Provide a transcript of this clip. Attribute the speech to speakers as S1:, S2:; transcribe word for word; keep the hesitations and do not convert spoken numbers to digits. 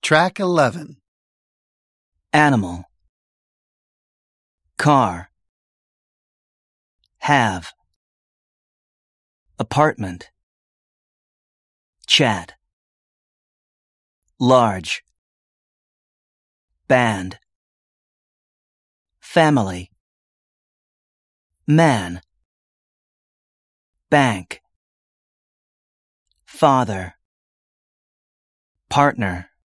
S1: Track eleven.
S2: Animal. Car. Have. Apartment. Chat. Large. Band. Family. Man. Bank. Father. Partner.